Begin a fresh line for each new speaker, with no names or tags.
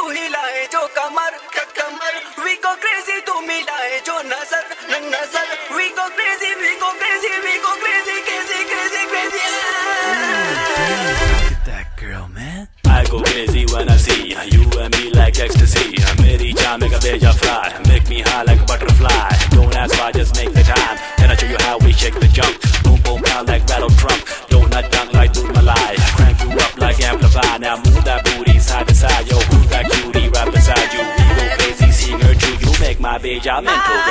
हिलाए जो कमर कमर we go crazy तू मिलाए जो नजर नजर we go crazy we go crazy we go crazy crazy crazy crazy
Look at that girl, man. I go crazy when I see you and me like ecstasy. Meri jaan mein ka beja fly, make me high like a butterfly. Don't ask why, just make the time, and I show you how we shake the junk. Boom boom pound like rattle trump, donut dunk like Doodh Malai. Crank you up like amplify. Now move that booty side to side, yo. Who's that cutie right beside you? We go crazy, seeing her too. You make my beja mental.